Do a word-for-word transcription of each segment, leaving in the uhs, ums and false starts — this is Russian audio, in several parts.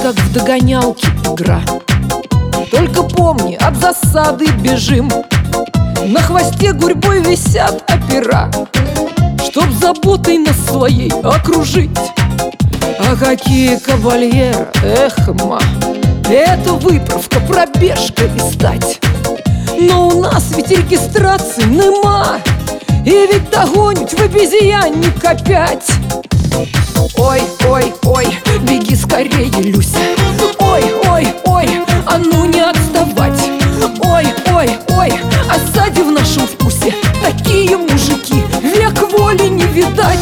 как в догонялке игра. Только помни, от засады бежим. На хвосте гурьбой висят опера, чтоб заботой нас своей окружить. А какие кавальеры, эх, ма, это выправка, пробежка и стать. Но у нас ведь регистрации нема, и ведь догонить в обезьянник опять. Ой, ой, ой, беги скорее, Люся. Ой, ой, ой, а ну не отставать. Ой, ой, ой, а сзади в нашем вкусе такие мужики, век воли не видать.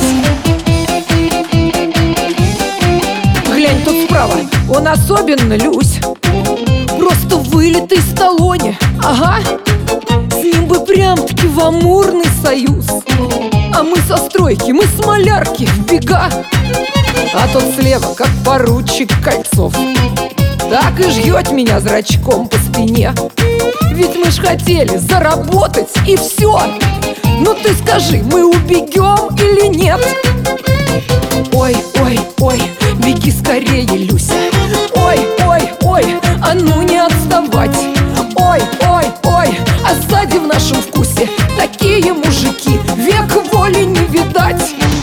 Глянь, тот справа, он особенно, Люсь, просто вылитый Сталлоне. Ага, с ним бы прям-таки в амурный союз. А мы со стройки, мы с малярки в бега. А тот слева, как поручик Кольцов, так и жьет меня зрачком по спине. Ведь мы ж хотели заработать и все. Ну ты скажи, мы убегем или нет? Ой, ой, ой, беги скорее, Люся. Ой, ой, ой, а ну не отставать. Ой, ой, ой, а сзади в нашем вкусе такие мужики, век воли не видать.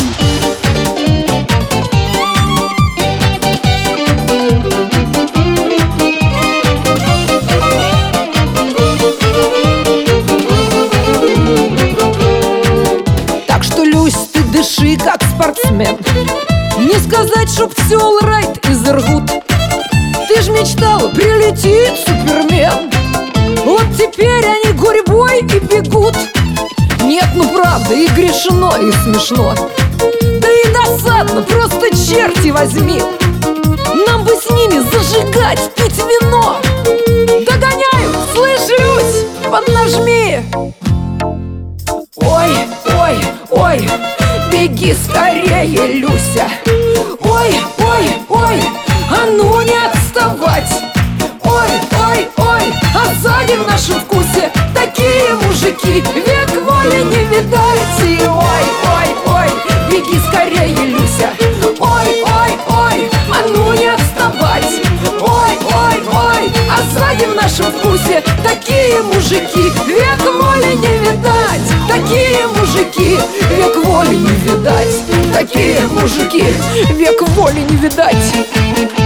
Так что, Люсь, ты дыши как спортсмен. Не сказать, чтоб все олрайт из ргут. Ты ж мечтала, прилетит Супермен. Вот теперь они гурьбой и бегут. Нет, ну правда, и грешно, и смешно. Да и досадно, просто черти возьми. Нам бы с ними зажигать, пить вино. Догоняют, слышь, Люсь, поднажми. Ой, ой, ой, беги скорее, Люся. Ой, ой, ой, а ну не отставать. Ой, ой, ой, а сзади в нашем вкусе такие мужики, век воли не видать. И ой, ой, ой, беги скорее, Люся. Ой, ой, ой, а ну не отставать. Ой, ой, ой, а сзади в нашем вкусе такие мужики, век воли не видать. Такие мужики, век воли не видать. Такие мужики, век воли не видать.